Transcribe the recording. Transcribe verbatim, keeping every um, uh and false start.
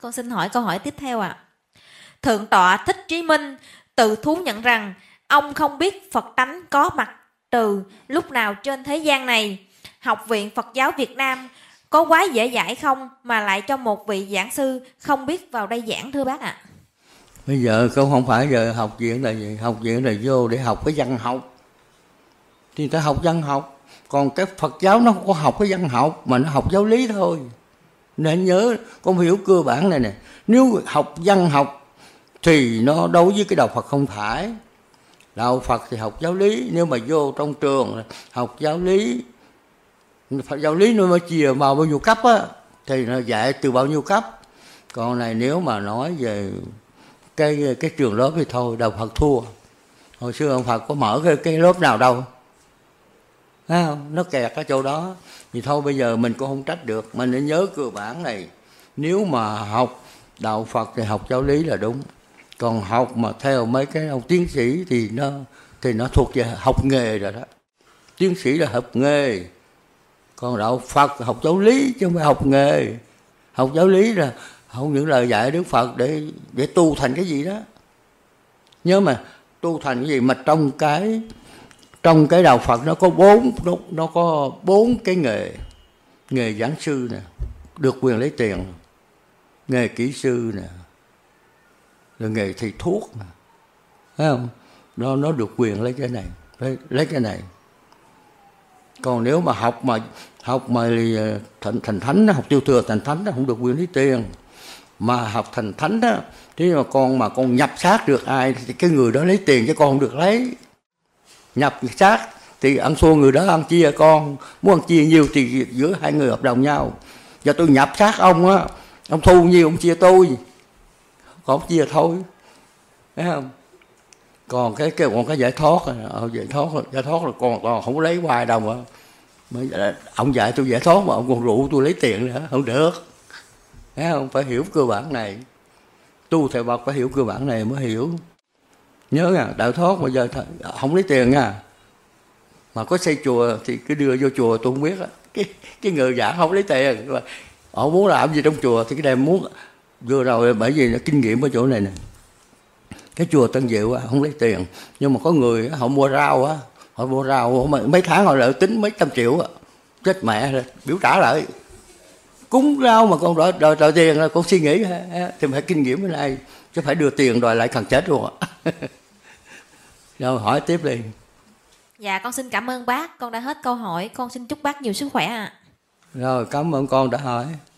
Con xin hỏi câu hỏi tiếp theo ạ. À. Thượng tọa Thích Trí Minh tự thú nhận rằng ông không biết Phật tánh có mặt từ lúc nào trên thế gian này. Học viện Phật giáo Việt Nam có quá dễ dãi không mà lại cho một vị giảng sư không biết vào đây giảng, thưa bác ạ? À? Bây giờ không không phải giờ học viện là gì? Học viện là vô để học cái văn học. Thì ta học văn học. Còn cái Phật giáo nó không có học cái văn học mà nó học giáo lý thôi. Nên nhớ, con hiểu cơ bản này nè. Nếu học văn học thì nó đối với cái đạo Phật không phải. Đạo Phật thì học giáo lý. Nếu mà vô trong trường học giáo lý, Phật giáo lý nó mới chia vào bao nhiêu cấp á, thì nó dạy từ bao nhiêu cấp. Còn này nếu mà nói về cái cái trường lớp thì thôi, đạo Phật thua. Hồi xưa ông Phật có mở cái, cái lớp nào đâu, thấy không? Nó kẹt ở chỗ đó. Thì thôi bây giờ mình cũng không trách được. Mình nên nhớ cơ bản này. Nếu mà học đạo Phật thì học giáo lý là đúng. Còn học mà theo mấy cái ông tiến sĩ thì nó thì nó thuộc về học nghề rồi đó. Tiến sĩ là học nghề. Còn đạo Phật học giáo lý chứ không phải học nghề. Học giáo lý là không những lời dạy Đức Phật để để tu thành cái gì đó. Nhớ mà tu thành cái gì mà trong cái trong cái đạo Phật nó có bốn nó, nó có bốn cái nghề. Nghề giảng sư nè, được quyền lấy tiền. Nghề kỹ sư nè, rồi nghề thầy thuốc nè, thấy không? Nó nó được quyền lấy cái này, lấy cái này. Còn nếu mà học mà học mà thành thành thánh, học tiêu thừa thành thánh không được quyền lấy tiền. Mà học thành thánh đó, thế mà con mà con nhập xác được ai thì cái người đó lấy tiền chứ con không được lấy. Nhập xác thì ăn xua người đó ăn chia con, muốn ăn chia nhiều thì giữa hai người hợp đồng nhau. Giờ tôi nhập xác ông á, ông thu nhiêu ông chia tôi, còn không chia thôi, thấy không? Còn cái cái còn cái giải thoát, giải thoát giải thoát là còn còn không có lấy hoài đâu mà. Mới ông dạy tôi giải thoát mà ông còn rủ tôi lấy tiền nữa, không được. Thấy không? Phải hiểu cơ bản này. Tu thầy Phật phải hiểu cơ bản này mới hiểu. Nhớ nha, đạo thoát mà giờ không lấy tiền nha. Mà có xây chùa thì cứ đưa vô chùa tôi không biết á. Cái cái người giảng không lấy tiền, mà họ muốn làm gì trong chùa thì cái này muốn vừa rồi, bởi vì nó kinh nghiệm ở chỗ này nè. Cái chùa Tân Diệu á, không lấy tiền, nhưng mà có người họ mua rau á, họ mua rau mấy tháng họ lợi tính mấy trăm triệu á, chết mẹ rồi, biểu trả lại. Cúng rau mà con đòi, đòi, đòi tiền là con suy nghĩ thì phải kinh nghiệm cái này, chứ phải đưa tiền đòi lại cần chết luôn á. Rồi hỏi tiếp đi. Dạ con xin cảm ơn bác, con đã hết câu hỏi, con xin chúc bác nhiều sức khỏe ạ. À. Rồi cảm ơn con đã hỏi.